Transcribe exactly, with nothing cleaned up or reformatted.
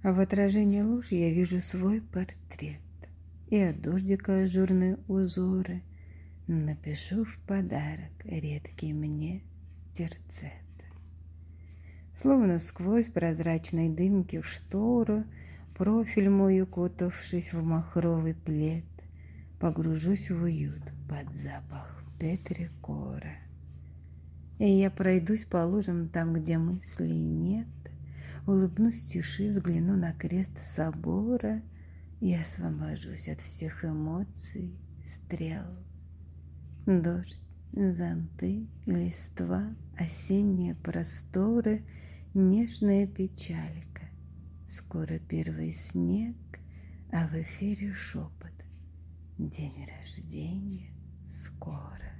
А в отражении луж я вижу свой портрет. И от дождика ажурные узоры напишу в подарок редкий мне терцет. Словно сквозь прозрачной дымки штору, профиль мой укутавшись в махровый плед, погружусь в уют под запах петрикора. И я пройдусь по лужам там, где мыслей нет, улыбнусь тиши, взгляну на крест собора и освобожусь от всех эмоций, стрел. Дождь, зонты, листва, осенние просторы, нежная печалька. Скоро первый снег, а в эфире шепот. День рождения скоро.